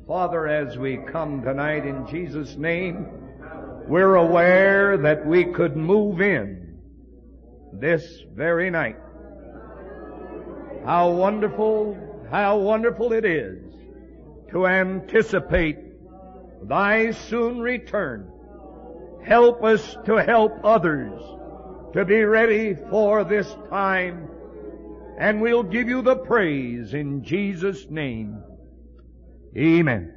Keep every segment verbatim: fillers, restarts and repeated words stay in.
Father, as we come tonight in Jesus' name, we're aware that we could move in this very night. How wonderful, how wonderful it is to anticipate Thy soon return. Help us to help others to be ready for this time, and we'll give You the praise in Jesus' name. Amen.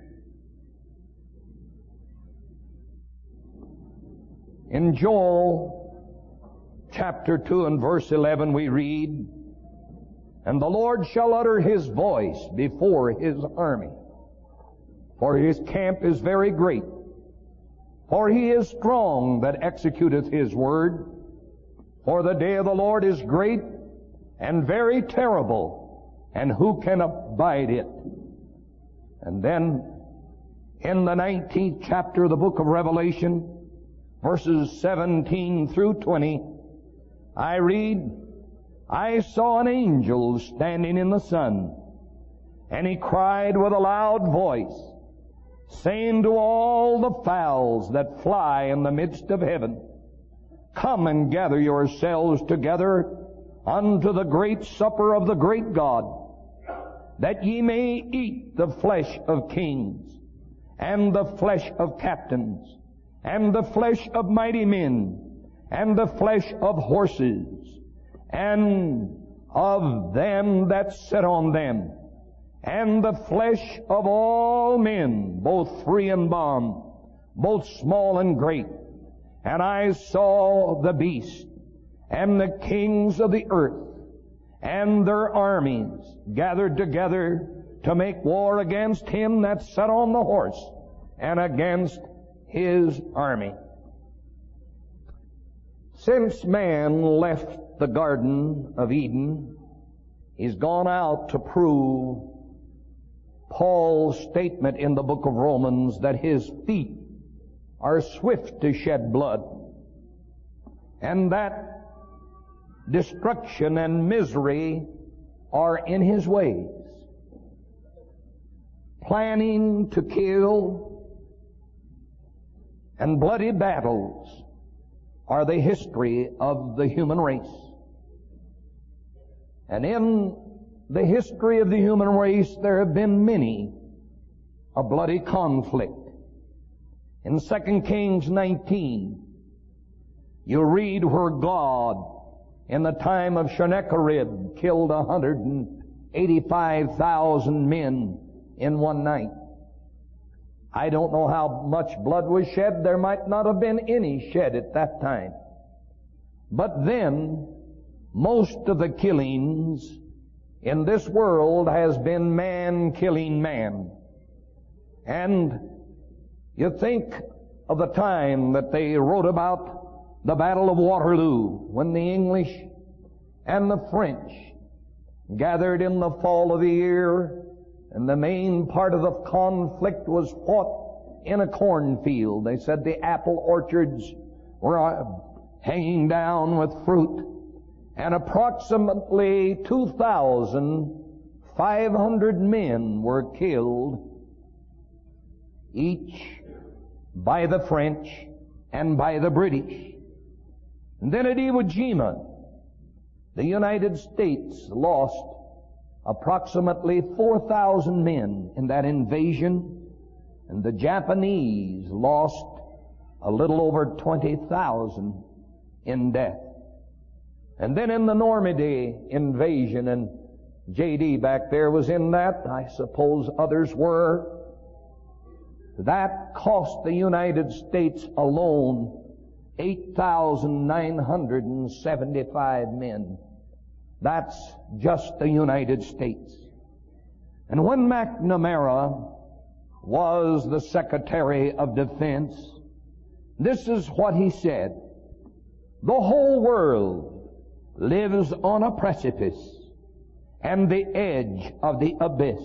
In Joel chapter two and verse eleven we read, "And the Lord shall utter His voice before His army, for His camp is very great. For He is strong that executeth His word. For the day of the Lord is great and very terrible, and who can abide it?" And then in the nineteenth chapter of the book of Revelation, verses seventeen through twenty, I read, "I saw an angel standing in the sun, and he cried with a loud voice, saying to all the fowls that fly in the midst of heaven, Come and gather yourselves together unto the great supper of the great God, that ye may eat the flesh of kings, and the flesh of captains, and the flesh of mighty men, and the flesh of horses, and of them that sit on them, and the flesh of all men, both free and bond, both small and great. And I saw the beast, and the kings of the earth, and their armies gathered together to make war against him that sat on the horse, and against his army." Since man left the Garden of Eden, he's gone out to prove Paul's statement in the book of Romans that his feet are swift to shed blood, and that destruction and misery are in his ways. Planning to kill and bloody battles are the history of the human race. And in the history of the human race, there have been many a bloody conflict. In Second Kings nineteen, you read where God, in the time of Sennacherib, killed one hundred eighty-five thousand men in one night. I don't know how much blood was shed. There might not have been any shed at that time. But then, most of the killings in this world has been man killing man. And you think of the time that they wrote about the Battle of Waterloo, when the English and the French gathered in the fall of the year, and the main part of the conflict was fought in a cornfield. They said the apple orchards were hanging down with fruit, and approximately two thousand five hundred men were killed, each by the French and by the British. And then at Iwo Jima, the United States lost approximately four thousand men in that invasion, and the Japanese lost a little over twenty thousand in death. And then in the Normandy invasion, and J D back there was in that, I suppose others were, that cost the United States alone eight thousand nine hundred seventy-five men. That's just the United States. And when McNamara was the Secretary of Defense, this is what he said: "The whole world lives on a precipice and the edge of the abyss.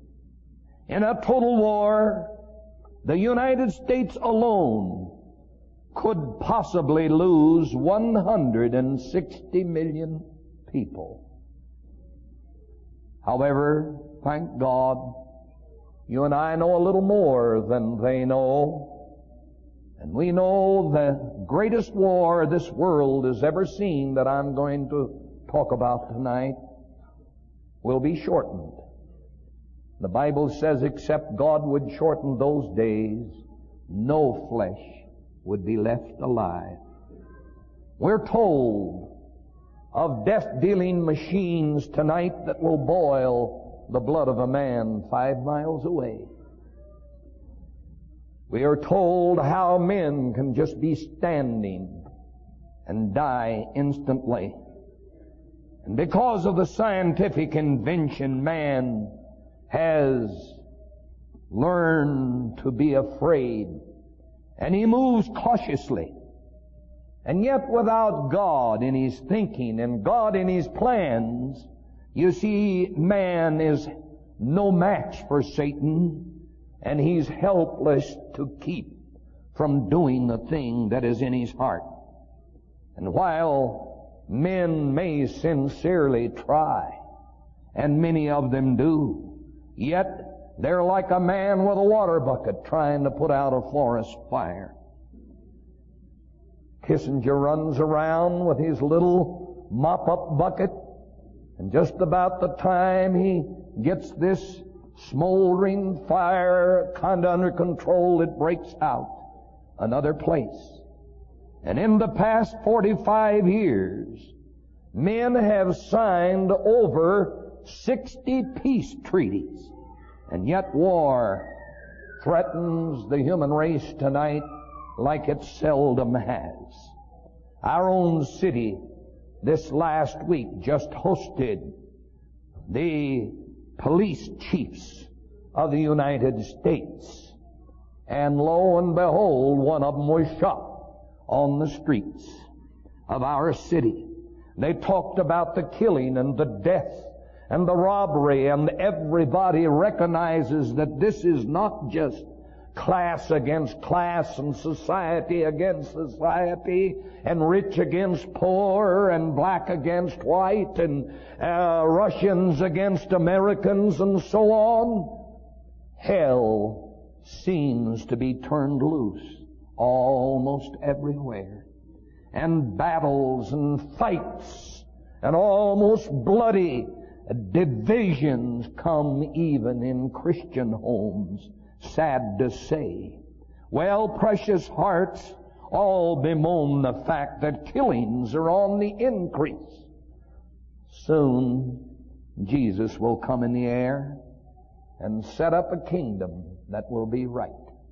In a total war, the United States alone could possibly lose one hundred sixty million people. However, thank God, You and I know a little more than they know. And we know the greatest war this world has ever seen that I'm going to talk about tonight will be shortened. The Bible says except God would shorten those days, no flesh would be left alive. We're told of death-dealing machines tonight that will boil the blood of a man five miles away. We are told how men can just be standing and die instantly. And because of the scientific invention, man has learned to be afraid, and he moves cautiously. And yet without God in his thinking and God in his plans, you see, man is no match for Satan, and he's helpless to keep from doing the thing that is in his heart. And while men may sincerely try, and many of them do, yet they're like a man with a water bucket trying to put out a forest fire. Kissinger runs around with his little mop-up bucket, and just about the time he gets this smoldering fire kind of under control, it breaks out another place. And in the past forty-five years, men have signed over sixty peace treaties, and yet war threatens the human race tonight like it seldom has. Our own city this last week just hosted the police chiefs of the United States. And lo and behold, one of them was shot on the streets of our city. They talked about the killing and the death and the robbery, and everybody recognizes that this is not just class against class and society against society and rich against poor and black against white and uh, Russians against Americans and so on. Hell seems to be turned loose almost everywhere. And battles and fights and almost bloody divisions come even in Christian homes. Sad to say. Well, precious hearts, all bemoan the fact that killings are on the increase. Soon, Jesus will come in the air and set up a kingdom that will be right.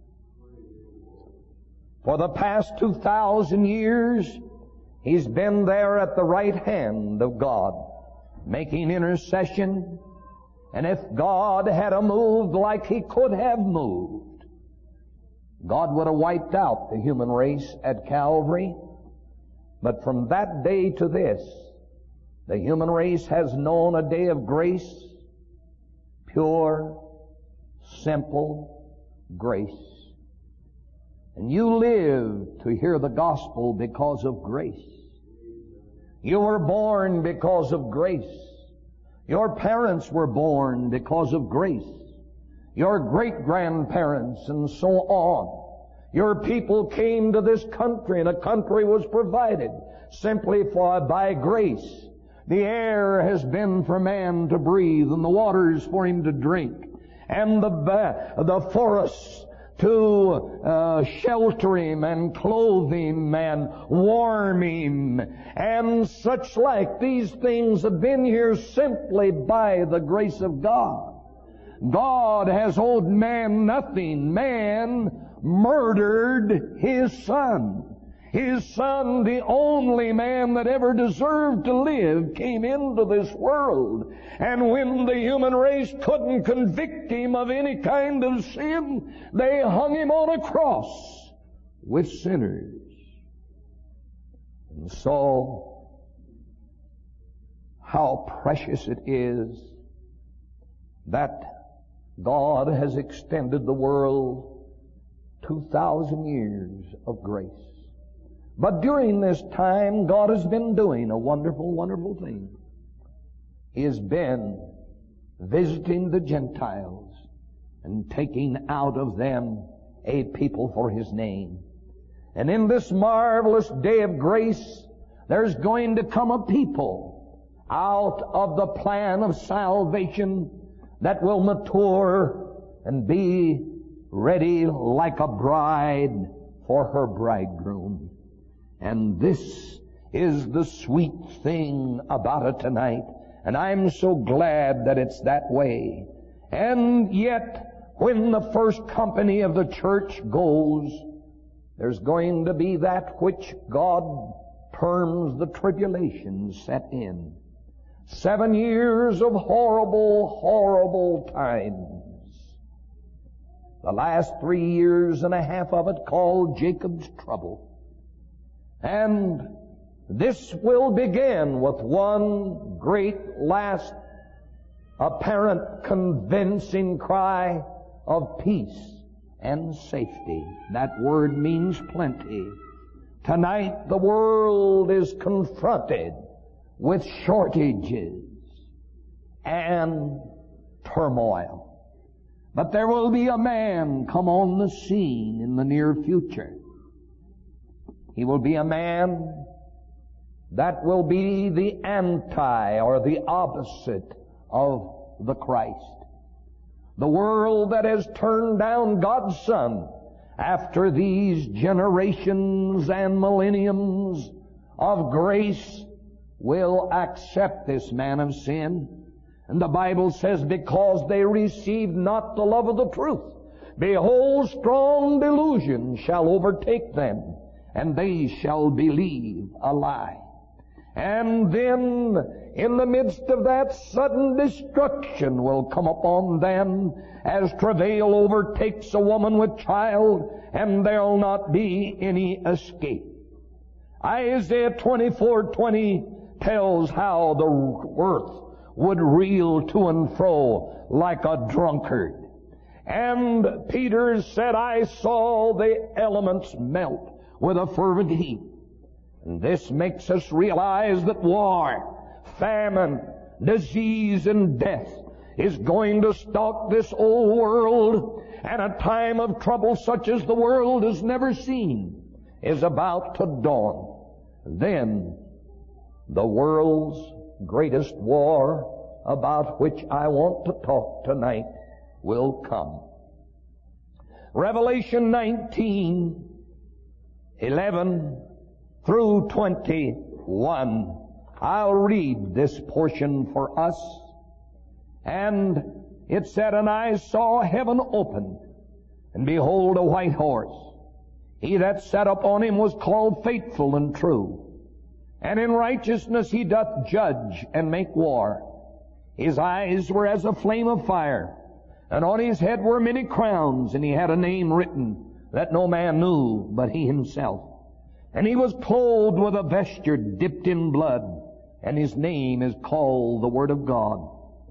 For the past two thousand years, He's been there at the right hand of God, making intercession. And if God had a moved like He could have moved, God would have wiped out the human race at Calvary. But from that day to this, the human race has known a day of grace, pure, simple grace. And you live to hear the gospel because of grace. You were born because of grace. Your parents were born because of grace. Your great-grandparents and so on. Your people came to this country, and a country was provided simply for by grace. The air has been for man to breathe, and the waters for him to drink, and the the forests to uh, shelter him and clothe him and warm him and such like. These things have been here simply by the grace of God. God has owed man nothing. Man murdered His Son. His Son, the only man that ever deserved to live, came into this world. And when the human race couldn't convict Him of any kind of sin, they hung Him on a cross with sinners. And so, how precious it is that God has extended the world two thousand years of grace. But during this time, God has been doing a wonderful, wonderful thing. He has been visiting the Gentiles and taking out of them a people for His name. And in this marvelous day of grace, there's going to come a people out of the plan of salvation that will mature and be ready like a bride for her bridegroom. And this is the sweet thing about it tonight. And I'm so glad that it's that way. And yet, when the first company of the church goes, there's going to be that which God terms the tribulation set in. Seven years of horrible, horrible times. The last three years and a half of it called Jacob's trouble. And this will begin with one great last apparent convincing cry of peace and safety. That word means plenty. Tonight the world is confronted with shortages and turmoil. But there will be a man come on the scene in the near future. He will be a man that will be the anti or the opposite of the Christ. The world that has turned down God's Son after these generations and millenniums of grace will accept this man of sin. And the Bible says, because they received not the love of the truth, behold, strong delusion shall overtake them, and they shall believe a lie. And then, in the midst of that, sudden destruction will come upon them, as travail overtakes a woman with child, and there'll not be any escape. Isaiah twenty-four twenty tells how the earth would reel to and fro like a drunkard. And Peter said, I saw the elements melt with a fervent heat. And this makes us realize that war, famine, disease, and death is going to stalk this old world, and a time of trouble such as the world has never seen is about to dawn. Then the world's greatest war, about which I want to talk tonight, will come. Revelation nineteen, eleven through twenty-one. I'll read this portion for us. And it said, And I saw heaven opened, and behold a white horse. He that sat upon him was called Faithful and True. And in righteousness he doth judge and make war. His eyes were as a flame of fire, and on his head were many crowns, and he had a name written that no man knew but he himself. And he was clothed with a vesture dipped in blood, and his name is called the Word of God.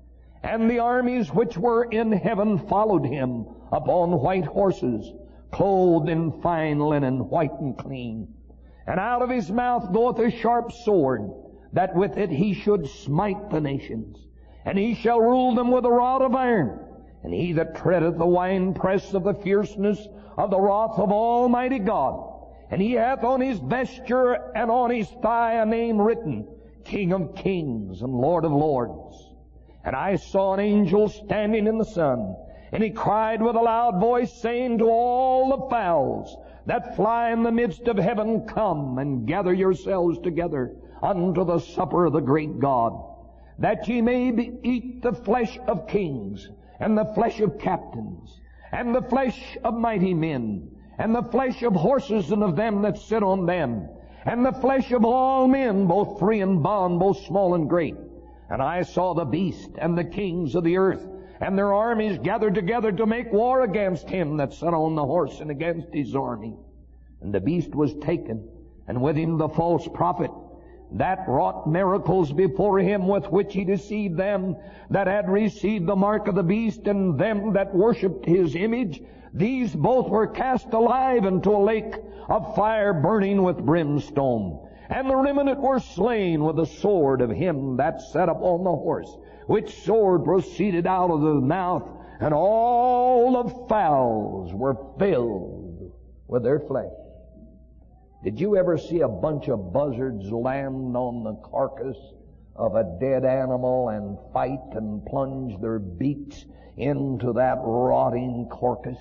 And the armies which were in heaven followed him upon white horses, clothed in fine linen, white and clean. And out of his mouth goeth a sharp sword, that with it he should smite the nations. And he shall rule them with a rod of iron. And he that treadeth the winepress of the fierceness of the wrath of Almighty God. And he hath on his vesture and on his thigh a name written, King of Kings and Lord of Lords. And I saw an angel standing in the sun, and he cried with a loud voice, saying to all the fowls that fly in the midst of heaven, Come and gather yourselves together unto the supper of the great God, that ye may be, eat the flesh of kings, and the flesh of captains, and the flesh of mighty men, and the flesh of horses and of them that sit on them, and the flesh of all men, both free and bond, both small and great. And I saw the beast and the kings of the earth and their armies gathered together to make war against him that sat on the horse and against his army. And the beast was taken, and with him the false prophet, that wrought miracles before him, with which he deceived them that had received the mark of the beast and them that worshipped his image. These both were cast alive into a lake of fire burning with brimstone. And the remnant were slain with the sword of him that sat upon the horse, which sword proceeded out of the mouth and all the fowls were filled with their flesh. Did you ever see a bunch of buzzards land on the carcass of a dead animal and fight and plunge their beaks into that rotting carcass?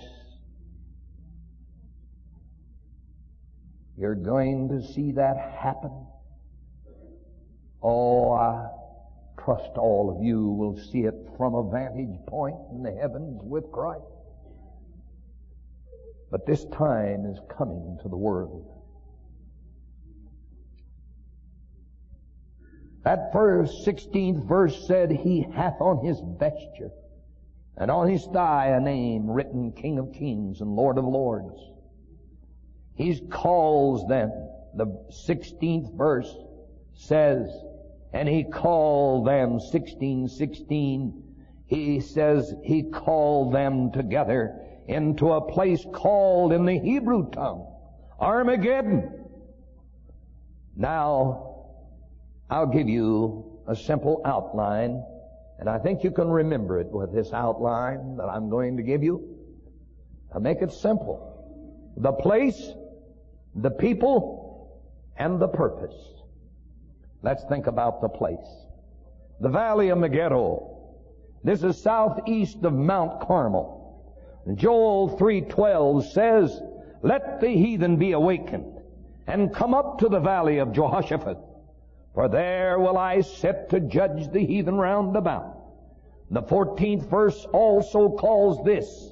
You're going to see that happen. Oh, I trust all of you will see it from a vantage point in the heavens with Christ. But this time is coming to the world. That first sixteenth verse said, He hath on His vesture and on His thigh a name written, King of Kings and Lord of Lords. He calls them, the sixteenth verse says, and He called them, sixteen sixteen, He says He called them together into a place called in the Hebrew tongue Armageddon. Now, I'll give you a simple outline, and I think you can remember it with this outline that I'm going to give you. I'll make it simple. The place, the people, and the purpose. Let's think about the place. The Valley of Megiddo. This is southeast of Mount Carmel. Joel three twelve says, Let the heathen be awakened, and come up to the valley of Jehoshaphat. For there will I sit to judge the heathen round about. The fourteenth verse also calls this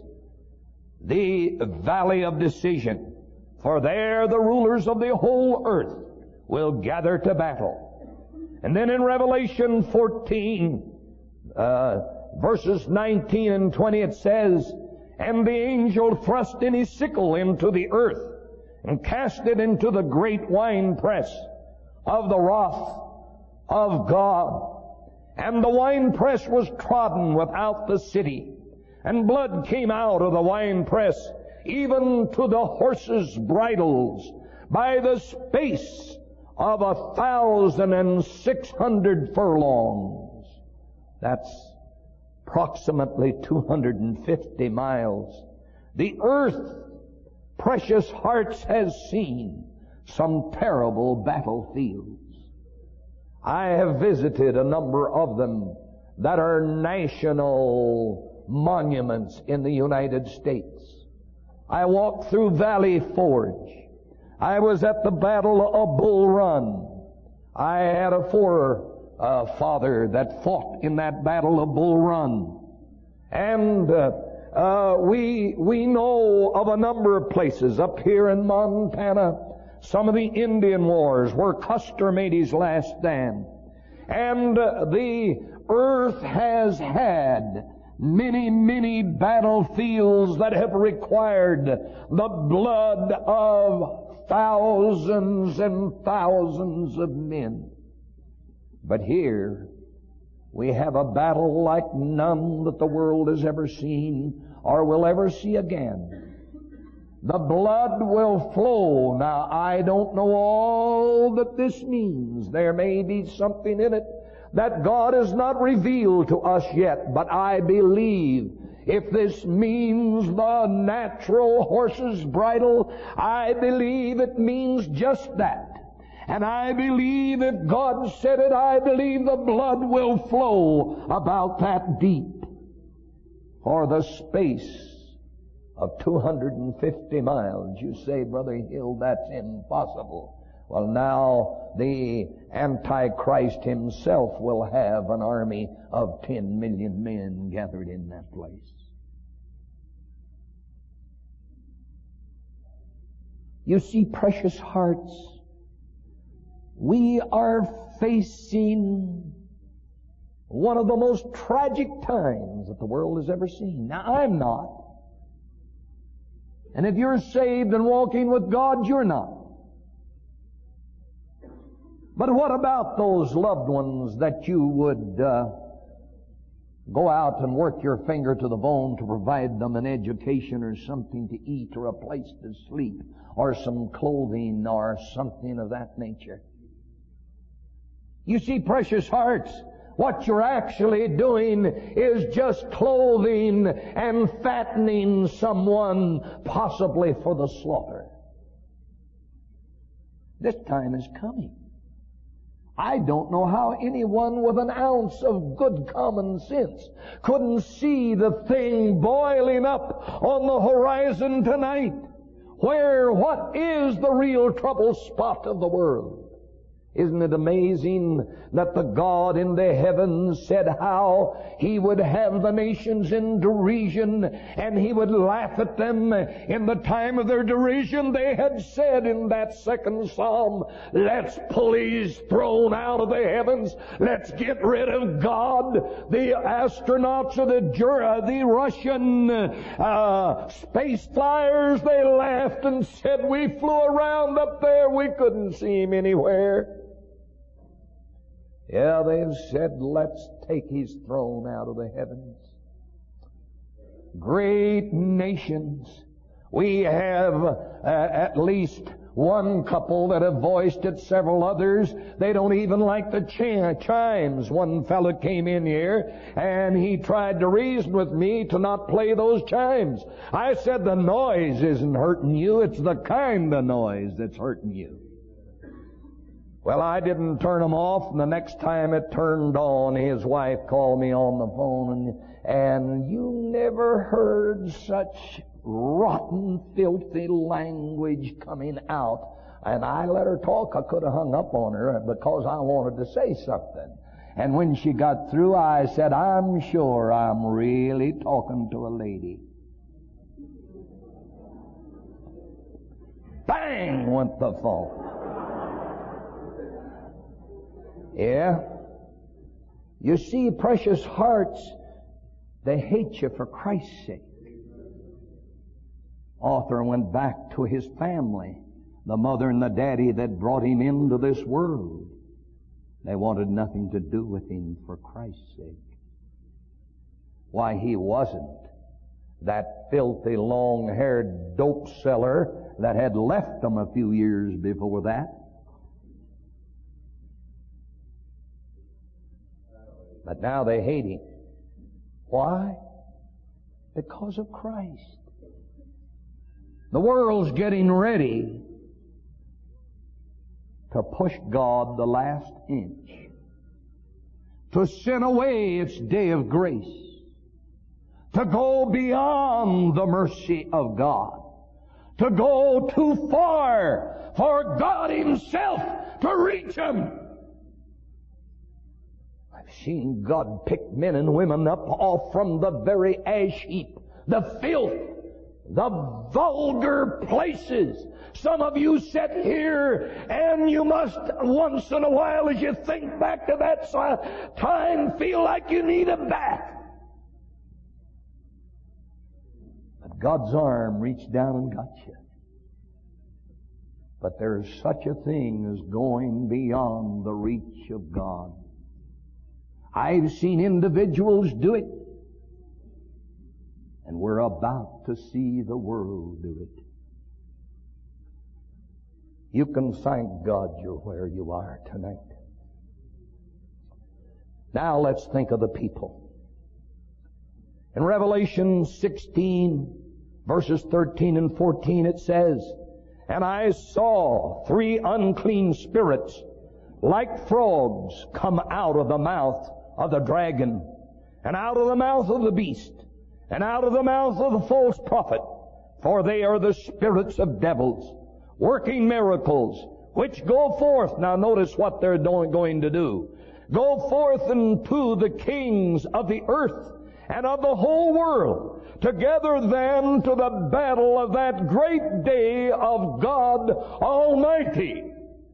the Valley of Decision. For there the rulers of the whole earth will gather to battle. And then in Revelation fourteen, uh, verses nineteen and twenty, it says, And the angel thrust in his sickle into the earth, and cast it into the great winepress of the wrath of God. And the winepress was trodden without the city, and blood came out of the winepress, even to the horses' bridles, by the space of a thousand and six hundred furlongs. That's approximately two hundred fifty miles. The earth, precious hearts, has seen some terrible battlefields. I have visited a number of them that are national monuments in the United States. I walked through Valley Forge. I was at the Battle of Bull Run. I had a forefather that fought in that Battle of Bull Run. And uh, uh, we we know of a number of places up here in Montana. Some of the Indian wars where Custer made his last stand. And uh, the earth has had many, many battlefields that have required the blood of thousands and thousands of men. But here we have a battle like none that the world has ever seen or will ever see again. The blood will flow. Now, I don't know all that this means. There may be something in it that God has not revealed to us yet, but I believe if this means the natural horse's bridle, I believe it means just that. And I believe if God said it, I believe the blood will flow about that deep for the space of two hundred fifty miles. You say, Brother Hill, that's impossible. Well, now the Antichrist himself will have an army of ten million men gathered in that place. You see, precious hearts, we are facing one of the most tragic times that the world has ever seen. Now, I'm not. And if you're saved and walking with God, you're not. But what about those loved ones that you would uh, go out and work your finger to the bone to provide them an education or something to eat or a place to sleep or some clothing or something of that nature? You see, precious hearts, what you're actually doing is just clothing and fattening someone, possibly for the slaughter. This time is coming. I don't know how anyone with an ounce of good common sense couldn't see the thing boiling up on the horizon tonight. Where, what is the real trouble spot of the world? Isn't it amazing that the God in the heavens said how He would have the nations in derision and He would laugh at them in the time of their derision? They had said in that second psalm, let's pull His throne out of the heavens. Let's get rid of God. The astronauts of the, Jura, the Russian uh, space flyers, they laughed and said, we flew around up there. We couldn't see Him anywhere. Yeah, they've said, let's take His throne out of the heavens. Great nations. We have uh, at least one couple that have voiced it, several others. They don't even like the ch- chimes. One fellow came in here and he tried to reason with me to not play those chimes. I said, the noise isn't hurting you. It's the kind of noise that's hurting you. Well, I didn't turn them off, and the next time it turned on, his wife called me on the phone, and, and you never heard such rotten, filthy language coming out. And I let her talk. I could have hung up on her because I wanted to say something. And when she got through, I said, I'm sure I'm really talking to a lady. Bang went the phone. Yeah. You see, precious hearts, they hate you for Christ's sake. Arthur went back to his family, the mother and the daddy that brought him into this world. They wanted nothing to do with him for Christ's sake. Why, he wasn't that filthy, long-haired dope seller that had left them a few years before that. But now they hate him. Why? Because of Christ. The world's getting ready to push God the last inch, to send away its day of grace, to go beyond the mercy of God, to go too far for God Himself to reach them. I've seen God pick men and women up off from the very ash heap, the filth, the vulgar places. Some of you sit here and you must once in a while, as you think back to that time, feel like you need a bath. But God's arm reached down and got you. But there's such a thing as going beyond the reach of God. I've seen individuals do it, and we're about to see the world do it. You can thank God you're where you are tonight. Now let's think of the people. In Revelation sixteen, verses thirteen and fourteen, it says, and I saw three unclean spirits like frogs come out of the mouth of the dragon, and out of the mouth of the beast, and out of the mouth of the false prophet, for they are the spirits of devils, working miracles, which go forth. Now notice what they're going to do. Go forth unto the kings of the earth and of the whole world, to gather them to the battle of that great day of God Almighty.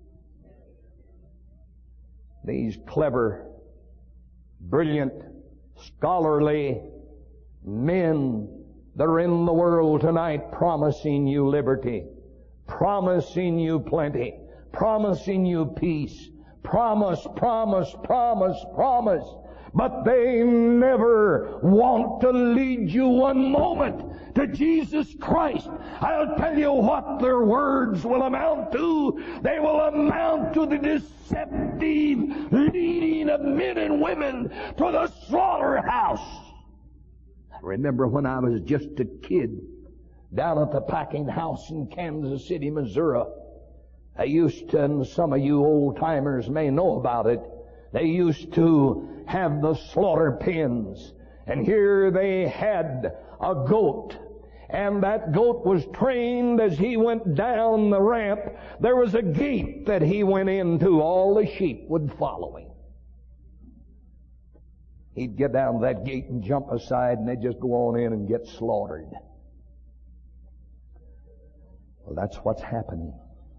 These clever, brilliant, scholarly men that are in the world tonight, promising you liberty, promising you plenty, promising you peace, promise, promise, promise, promise. but they never want to lead you one moment to Jesus Christ. I'll tell you what their words will amount to. They will amount to the deceptive leading of men and women to the slaughterhouse. I remember when I was just a kid down at the packing house in Kansas City, Missouri. I used to, and some of you old-timers may know about it, they used to have the slaughter pens. And here they had a goat. And that goat was trained as he went down the ramp. There was a gate that he went into. All the sheep would follow him. He'd get down that gate and jump aside, and they'd just go on in and get slaughtered. Well, that's what's happening.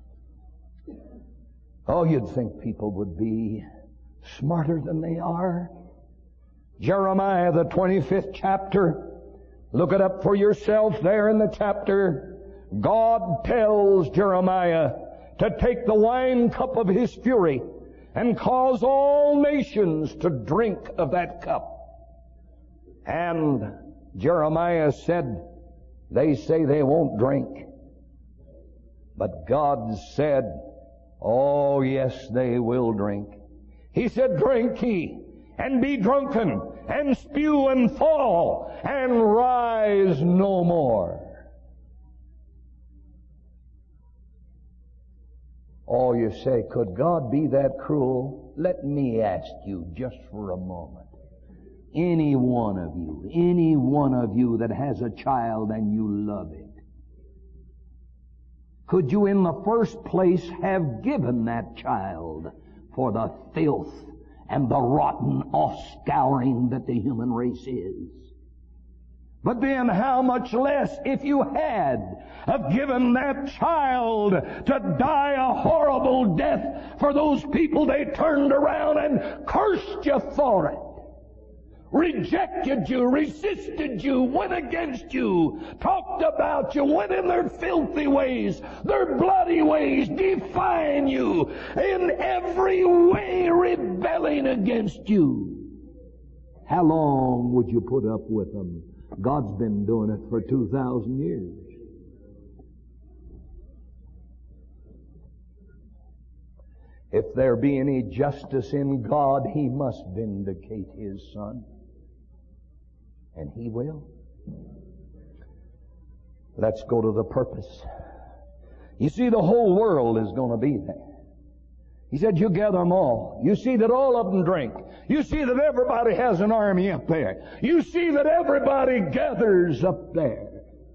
Oh, you'd think people would be smarter than they are. Jeremiah, the twenty-fifth chapter. Look it up for yourself there in the chapter. God tells Jeremiah to take the wine cup of His fury and cause all nations to drink of that cup. And Jeremiah said, they say they won't drink. But God said, oh yes, they will drink. He said, drink ye, and be drunken, and spew and fall, and rise no more. Oh, you say, could God be that cruel? Let me ask you just for a moment. Any one of you, any one of you that has a child and you love it, could you in the first place have given that child for the filth and the rotten offscouring that the human race is? But then how much less if you had have given that child to die a horrible death for those people they turned around and cursed you for it, rejected you, resisted you, went against you, talked about you, went in their filthy ways, their bloody ways, defying you, in every way rebelling against you. How long would you put up with them? God's been doing it for two thousand years. If there be any justice in God, He must vindicate His Son. And He will. Let's go to the purpose. You see, the whole world is going to be there. He said, you gather them all. You see that all of them drink. You see that everybody has an army up there. You see that everybody gathers up there.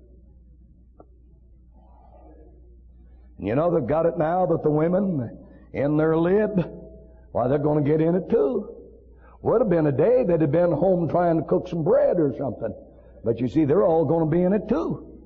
And you know, they've got it now that the women in their lib, why, they're going to get in it too. Would have been a day they'd have been home trying to cook some bread or something. But you see, they're all going to be in it too.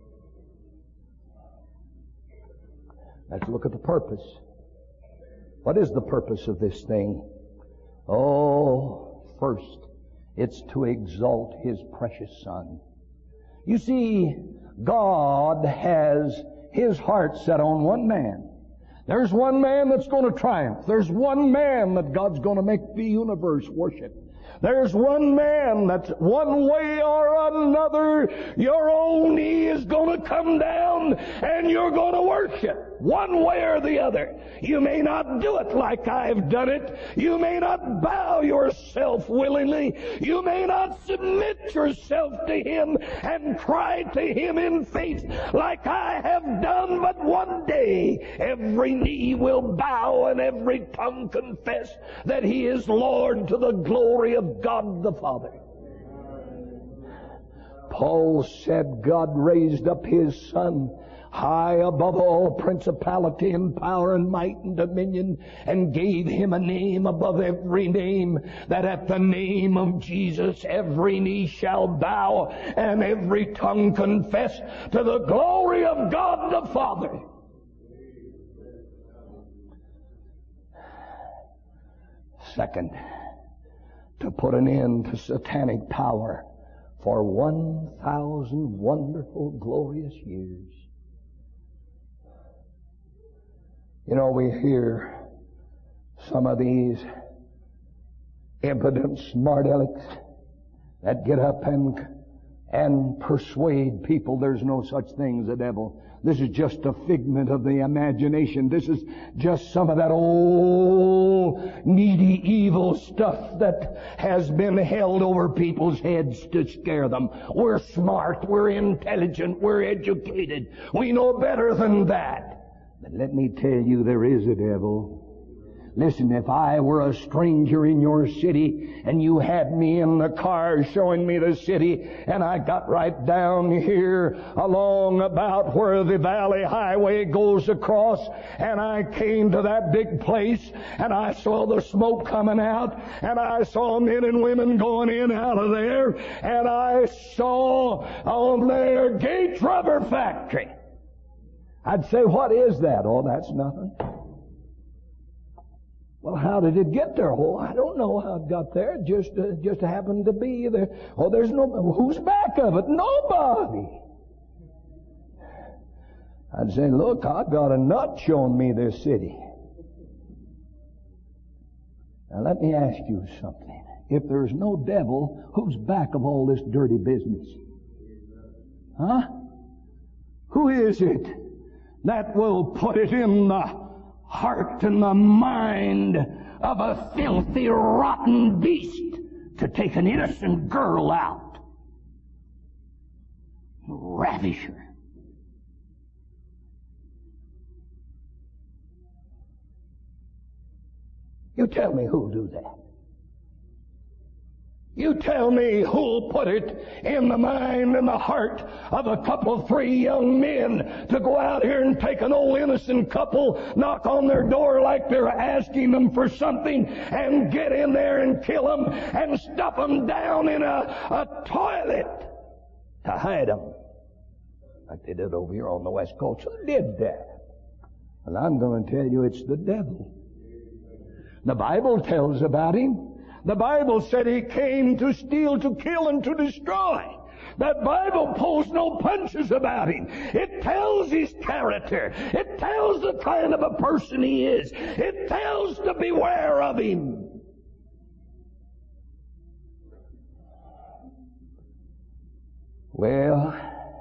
Let's look at the purpose. What is the purpose of this thing? Oh, first, it's to exalt His precious Son. You see, God has His heart set on one man. There's one man that's going to triumph. There's one man that God's going to make the universe worship. There's one man that's one way or another, your own knee is going to come down and you're going to worship. One way or the other. You may not do it like I've done it. You may not bow yourself willingly. You may not submit yourself to Him and cry to Him in faith like I have done. But one day every knee will bow and every tongue confess that He is Lord to the glory of God the Father. Paul said God raised up His Son high above all principality and power and might and dominion, and gave Him a name above every name, that at the name of Jesus every knee shall bow and every tongue confess to the glory of God the Father. Second, to put an end to satanic power for one thousand wonderful, glorious years. You know, we hear some of these impudent smart alecks that get up and and persuade people there's no such thing as a devil. This is just a figment of the imagination. This is just some of that old needy evil stuff that has been held over people's heads to scare them. We're smart, we're intelligent, we're educated. We know better than that. But let me tell you, there is a devil. Listen, if I were a stranger in your city and you had me in the car showing me the city, and I got right down here along about where the Valley Highway goes across, and I came to that big place and I saw the smoke coming out, and I saw men and women going in out of there, and I saw on their Gates Rubber Factory, I'd say, what is that? Oh, that's nothing. Well, how did it get there? Oh, I don't know how it got there. It just, uh, just happened to be there. Oh, there's no, who's back of it? Nobody. I'd say, look, I've got a nut showing me this city. Now let me ask you something. If there's no devil, who's back of all this dirty business? Huh? Who is it that will put it in the heart and the mind of a filthy, rotten beast to take an innocent girl out? Ravish her. You tell me who'll do that. You tell me who'll put it in the mind and the heart of a couple, three young men to go out here and take an old innocent couple, knock on their door like they're asking them for something, and get in there and kill them and stuff them down in a, a toilet to hide them, like they did over here on the West Coast. Who did that? Well, I'm going to tell you, it's the devil. The Bible tells about him. The Bible said he came to steal, to kill, and to destroy. That Bible pulls no punches about him. It tells his character. It tells the kind of a person he is. It tells to beware of him. Well,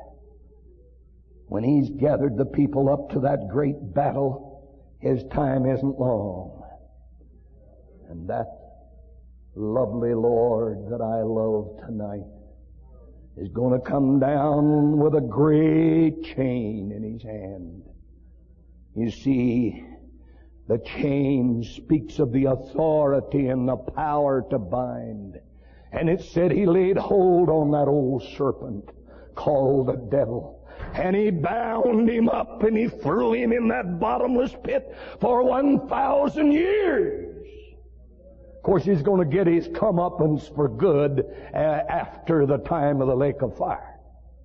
when he's gathered the people up to that great battle, his time isn't long. And that lovely Lord that I love tonight is going to come down with a great chain in his hand. You see, the chain speaks of the authority and the power to bind. And it said he laid hold on that old serpent called the devil. And he bound him up and he threw him in that bottomless pit for one thousand years. Of course, he's going to get his comeuppance for good uh, after the time of the lake of fire.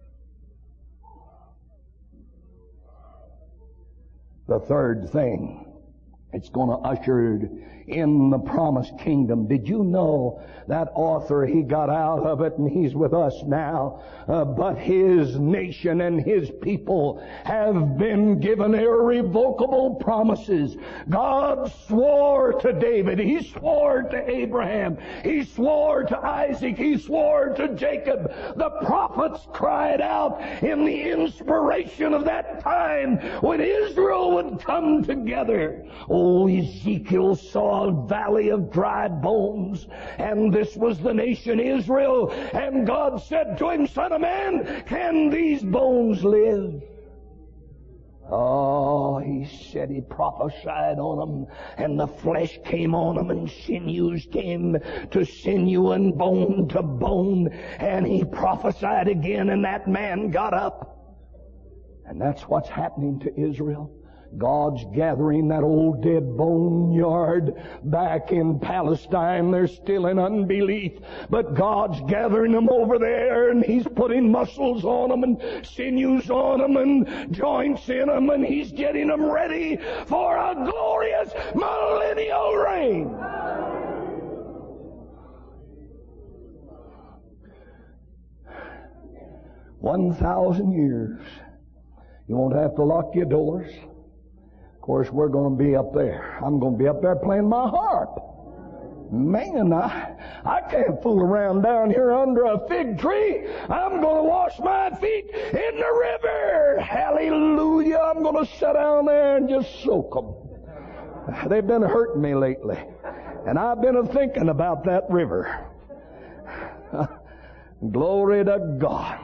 The third thing, it's going to usher in the promised kingdom. Did you know that author, he got out of it and he's with us now, uh, but his nation and his people have been given irrevocable promises. God swore to David, he swore to Abraham, he swore to Isaac, he swore to Jacob. The prophets cried out in the inspiration of that time when Israel would come together. Oh, Ezekiel saw a valley of dry bones, and this was the nation Israel. And God said to him, Son of man, can these bones live? Oh, he said he prophesied on them, and the flesh came on them, and sinews came to sinew and bone to bone. And he prophesied again, and that man got up. And that's what's happening to Israel. God's gathering that old dead boneyard back in Palestine. They're still in unbelief, but God's gathering them over there, and He's putting muscles on them and sinews on them and joints in them, and He's getting them ready for a glorious millennial reign. One thousand years. You won't have to lock your doors. Of course, we're going to be up there. I'm going to be up there playing my harp. Man, I, I can't fool around down here under a fig tree. I'm going to wash my feet in the river. Hallelujah. I'm going to sit down there and just soak them. They've been hurting me lately. And I've been thinking about that river. Glory to God.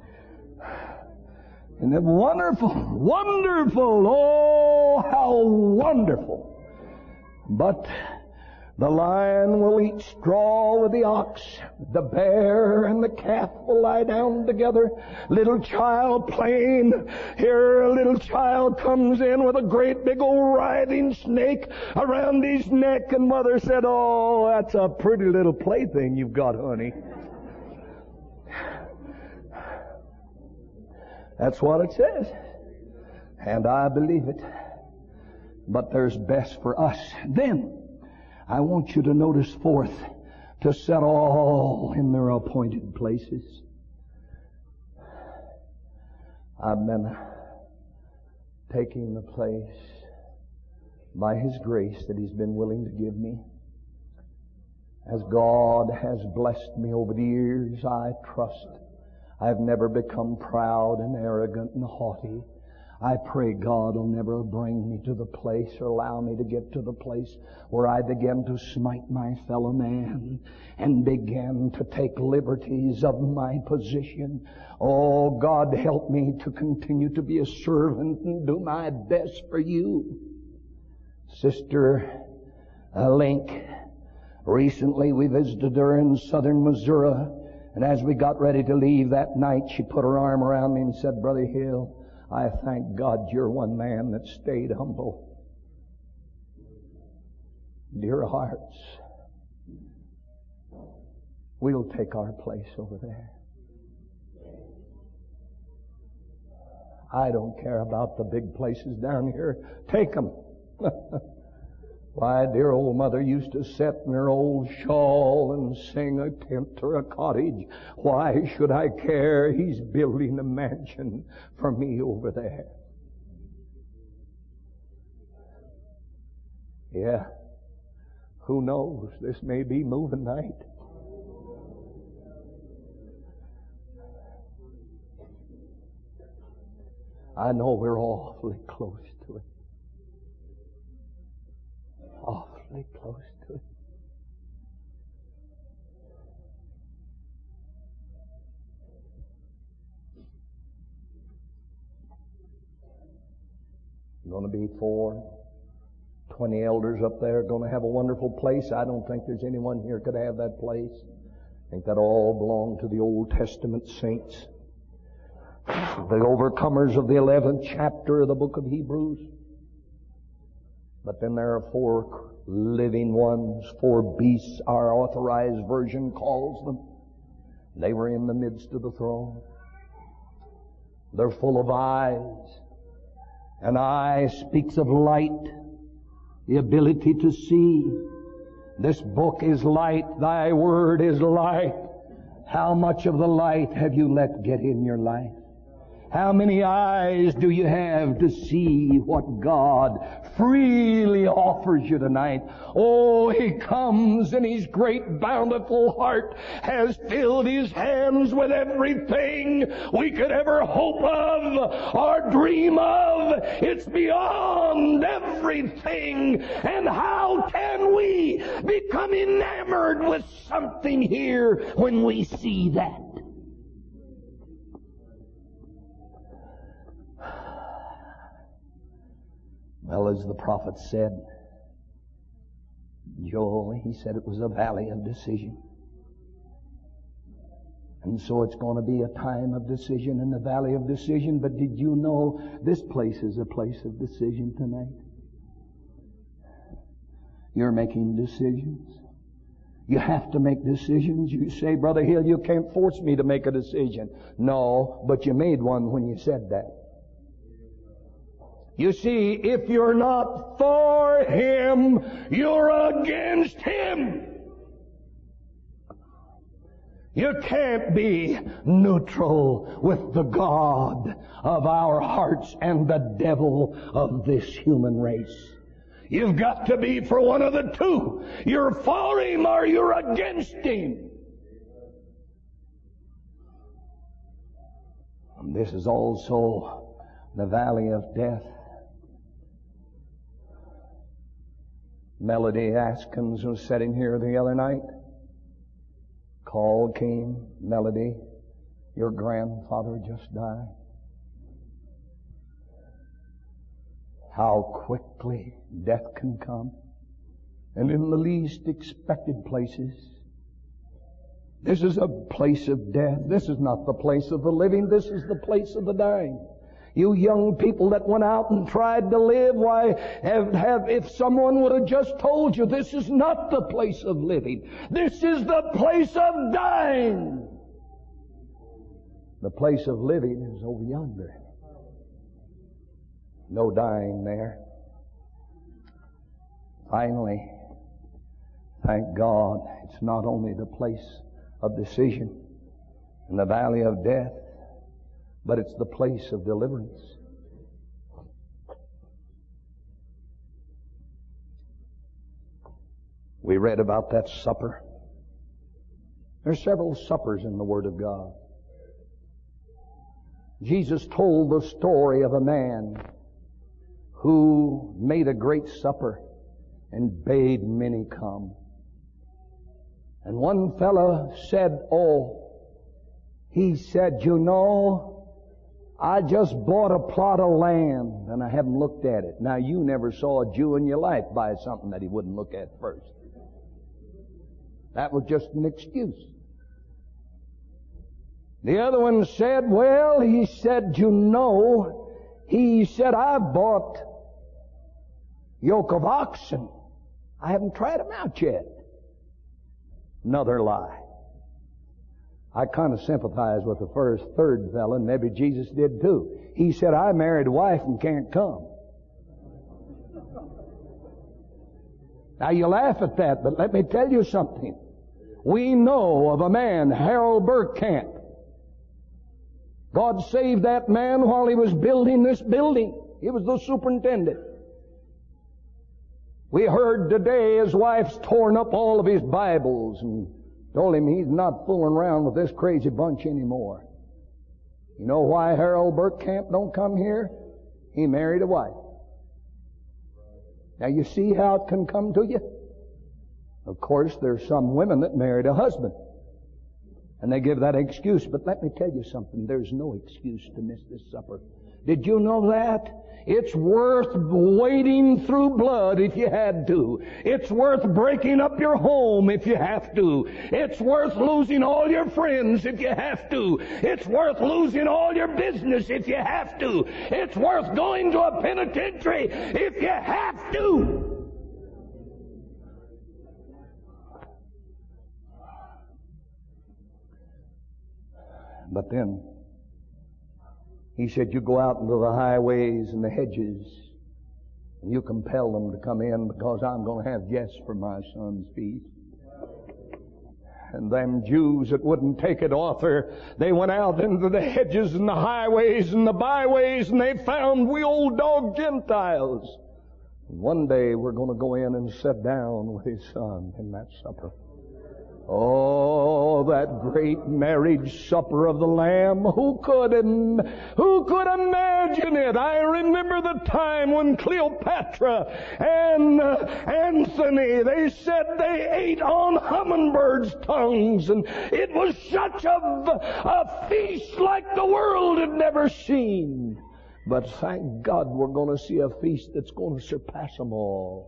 Isn't it wonderful? Wonderful. Oh, how wonderful. But the lion will eat straw with the ox. The bear and the calf will lie down together. Little child playing. Here a little child comes in with a great big old writhing snake around his neck. And mother said, oh, that's a pretty little plaything you've got, honey. That's what it says. And I believe it. But there's best for us. Then, I want you to notice fourth, to set all in their appointed places. I've been taking the place by His grace that He's been willing to give me. As God has blessed me over the years, I trust I've never become proud and arrogant and haughty. I pray God will never bring me to the place or allow me to get to the place where I begin to smite my fellow man and begin to take liberties of my position. Oh, God, help me to continue to be a servant and do my best for you. Sister uh, Link, recently we visited her in southern Missouri, and as we got ready to leave that night, she put her arm around me and said, Brother Hill, I thank God you're one man that stayed humble. Dear hearts, we'll take our place over there. I don't care about the big places down here. Take them. Why, dear old mother used to sit in her old shawl and sing a tent or a cottage. Why should I care? He's building a mansion for me over there. Yeah. Who knows? This may be moving night. I know we're awfully close to it. Awfully close to it. Going to be four, twenty elders up there, going to have a wonderful place. I don't think there's anyone here could have that place. I think that all belonged to the Old Testament saints. The overcomers of the eleventh chapter of the book of Hebrews. But then there are four living ones, four beasts, our authorized version calls them. They were in the midst of the throne. They're full of eyes. An eye speaks of light, the ability to see. This book is light, thy word is light. How much of the light have you let get in your life? How many eyes do you have to see what God freely offers you tonight? Oh, He comes in His great bountiful heart, has filled His hands with everything we could ever hope of or dream of. It's beyond everything. And how can we become enamored with something here when we see that? Well, as the prophet said, Joel, he said it was a valley of decision. And so it's going to be a time of decision in the valley of decision. But did you know this place is a place of decision tonight? You're making decisions. You have to make decisions. You say, Brother Hill, you can't force me to make a decision. No, but you made one when you said that. You see, if you're not for Him, you're against Him. You can't be neutral with the God of our hearts and the devil of this human race. You've got to be for one of the two. You're for Him or you're against Him. And this is also the valley of death. Melody Askins was sitting here the other night. Call came, Melody, your grandfather just died. How quickly death can come, and in the least expected places. This is a place of death. This is not the place of the living. This is the place of the dying. You young people that went out and tried to live, why, have, have, if someone would have just told you, this is not the place of living. This is the place of dying. The place of living is over yonder. No dying there. Finally, thank God, it's not only the place of decision in the valley of death, but it's the place of deliverance. We read about that supper. There's several suppers in the Word of God. Jesus told the story of a man who made a great supper and bade many come. And one fellow said, oh, he said, you know, I just bought a plot of land and I haven't looked at it. Now, you never saw a Jew in your life buy something that he wouldn't look at first. That was just an excuse. The other one said, well, he said, you know, he said, I bought yoke of oxen. I haven't tried them out yet. Another lie. I kind of sympathize with the first, third fellow, and maybe Jesus did too. He said, I married a wife and can't come. Now you laugh at that, but let me tell you something. We know of a man, Harold Burkamp. God saved that man while he was building this building. He was the superintendent. We heard today his wife's torn up all of his Bibles and told him he's not fooling around with this crazy bunch anymore. You know why Harold Burkamp don't come here? He married a wife. Now you see how it can come to you? Of course, there's some women that married a husband. And they give that excuse. But let me tell you something. There's no excuse to miss this supper. Did you know that? It's worth wading through blood if you had to. It's worth breaking up your home if you have to. It's worth losing all your friends if you have to. It's worth losing all your business if you have to. It's worth going to a penitentiary if you have to. But then, he said, you go out into the highways and the hedges, and you compel them to come in because I'm going to have guests for my son's feast. And them Jews that wouldn't take it off her, they went out into the hedges and the highways and the byways, and they found we old dog Gentiles. And one day we're going to go in and sit down with his son in that supper. Oh, that great marriage supper of the Lamb. Who could, im- who could imagine it? I remember the time when Cleopatra and uh, Anthony, they said they ate on hummingbirds' tongues. And it was such a, a feast like the world had never seen. But thank God we're going to see a feast that's going to surpass them all.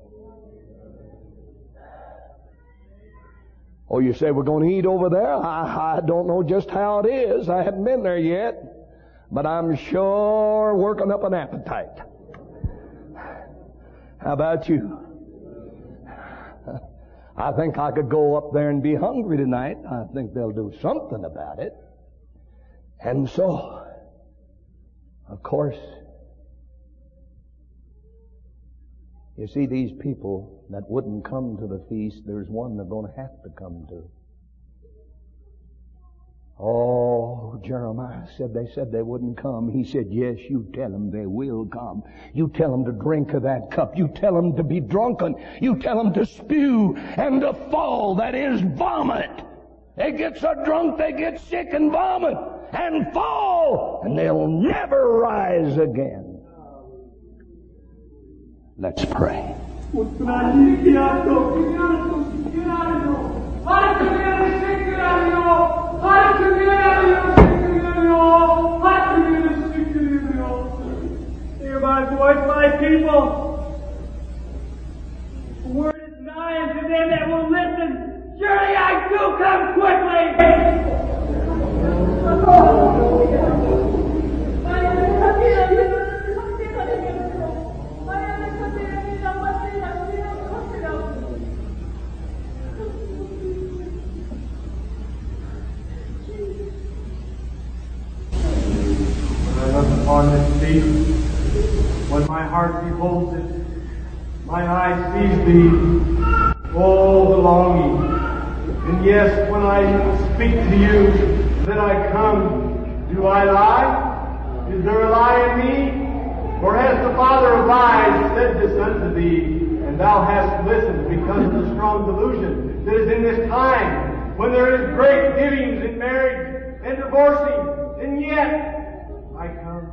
Oh, you say we're going to eat over there? I, I don't know just how it is. I haven't been there yet. But I'm sure working up an appetite. How about you? I think I could go up there and be hungry tonight. I think they'll do something about it. And so, of course, you see, these people that wouldn't come to the feast, there's one they're going to have to come to. Oh, Jeremiah said, they said they wouldn't come. He said, yes, you tell them they will come. You tell them to drink of that cup. You tell them to be drunken. You tell them to spew and to fall, that is, vomit. They get so drunk they get sick and vomit and fall, and they'll never rise again. Let's pray. Hear my voice, my people. The word is nigh unto them that will listen. Surely I do come quickly. On this feast, when my heart beholds it, my eye sees thee, all the longing. And yes, when I speak to you that I come, do I lie? Is there a lie in me? Or has the father of lies said this unto thee, and thou hast listened because of the strong delusion that is in this time, when there is great givings in marriage and divorcing, and yet I come.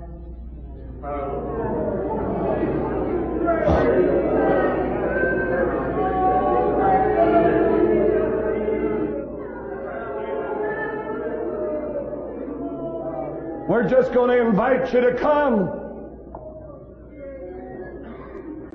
We're just going to invite you to come.